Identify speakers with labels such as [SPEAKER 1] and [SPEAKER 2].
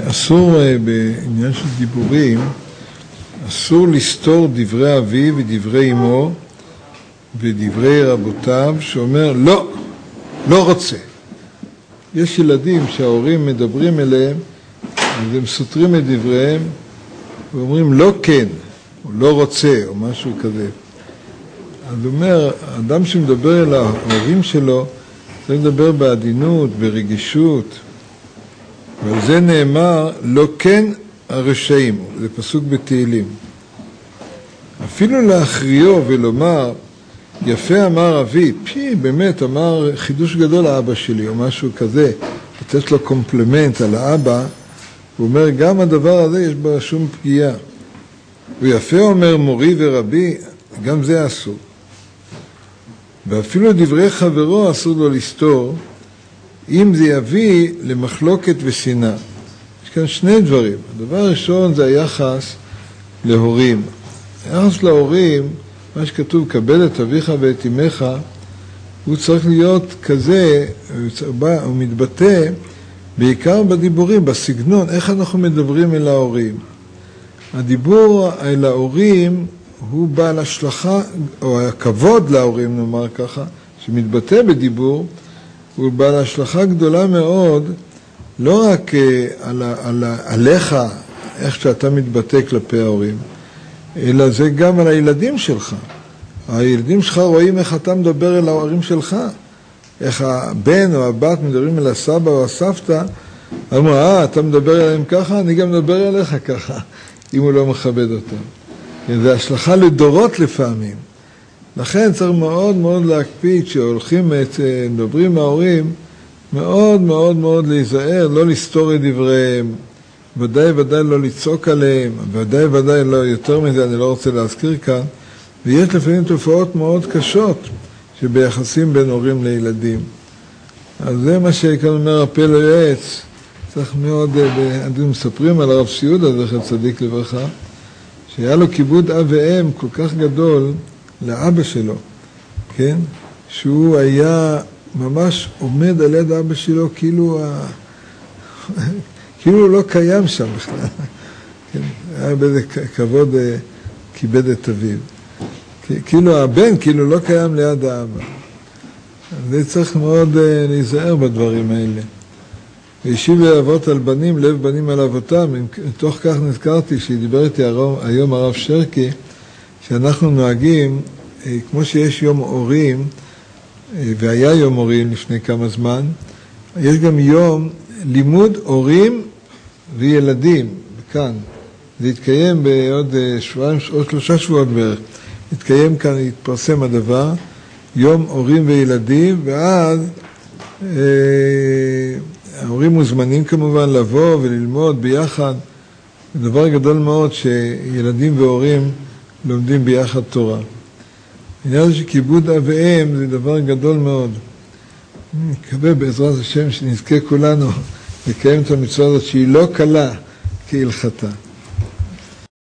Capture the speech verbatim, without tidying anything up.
[SPEAKER 1] אסור בעניין של דיבורים, אסור לסתור דברי אביו ודברי אמו ודברי רבותיו, שאומר לא, לא רוצה. יש ילדים שההורים מדברים אליהם, אז הם סותרים את דבריהם ואומרים לא כן, או לא רוצה, או משהו כזה. אז הוא אומר, האדם שמדבר אל ההורים שלו, צריך לדבר בעדינות, ברגישות, ועל זה נאמר, לא כן הרשעים, זה פסוק בתהילים. אפילו להכריעו ולומר, יפה אמר אבי, פי, באמת אמר חידוש גדול האבא שלי, או משהו כזה, לתת לו קומפלמנט על האבא, הוא אומר, גם הדבר הזה יש בו שום פגיעה. ויפה אומר מורי ורבי, גם זה אסור. ואפילו דברי חברו אסור לו לסתור, אם זה יביא למחלוקת ושנאה. יש כאן שני דברים. הדבר הראשון זה היחס להורים. היחס להורים, מה שכתוב, קבל את אביך ואת אמך, הוא צריך להיות כזה, הוא מתבטא בעיקר בדיבורים, בסגנון, איך אנחנו מדברים אל ההורים. הדיבור אל ההורים הוא בעל השלכה, או הכבוד להורים, נאמר ככה, שמתבטא בדיבור, הוא בעל השלכה גדולה מאוד, לא רק על, על, עליך, איך שאתה מתבטא כלפי ההורים, אלא זה גם על הילדים שלך. הילדים שלך רואים איך אתה מדבר אל ההורים שלך, איך הבן או הבת מדברים אל הסבא או הסבתא, אמרו, אה, אתה מדבר אליהם ככה, אני גם מדבר אליך ככה, אם הוא לא מכבד אותם. זה השלכה לדורות לפעמים. לכן צריך מאוד מאוד להקפיד שהולכים, מדברים מההורים, מאוד מאוד מאוד להיזהר, לא לסתור את דבריהם, ודאי ודאי לא לצעוק עליהם, ודאי ודאי לא, יותר מזה אני לא רוצה להזכיר כאן, ויש לפעמים תופעות מאוד קשות שביחסים בין הורים לילדים. אז זה מה שכאן אומר הפה לא יעץ, צריך מאוד, אתם מספרים על הרב סיודה, זכר צדיק לברכה, שהיה לו כיבוד אב ואם כל כך גדול לאבא שלו, כן? שהוא היה ממש עומד על יד אבא שלו כאילו, ה... כאילו הוא לא קיים שם בכלל. כן? היה באיזה כבוד כיבד את אביו. כאילו הבן כאילו לא קיים ליד האבא. זה צריך מאוד להיזהר בדברים האלה. וישיב אבות על בנים, לב בנים על אבותם. מתוך כך נזכרתי שדיבר איתי היום הרב שרקי, שאנחנו נוהגים, כמו שיש יום הורים, והיה יום הורים לפני כמה זמן, יש גם יום לימוד הורים וילדים, כאן. זה יתקיים בעוד שבועיים, עוד שלושה שבועות בערך. יתקיים כאן, יתפרסם הדבר, יום הורים וילדים, ואז אה, ההורים מוזמנים כמובן לבוא וללמוד ביחד. זה דבר גדול מאוד שילדים והורים לומדים ביחד תורה. העניין הזה שכיבוד אב ואם זה דבר גדול מאוד. אני מקווה בעזרת השם שנזכה כולנו לקיים את המצווה הזאת שהיא לא קלה כהלכתה.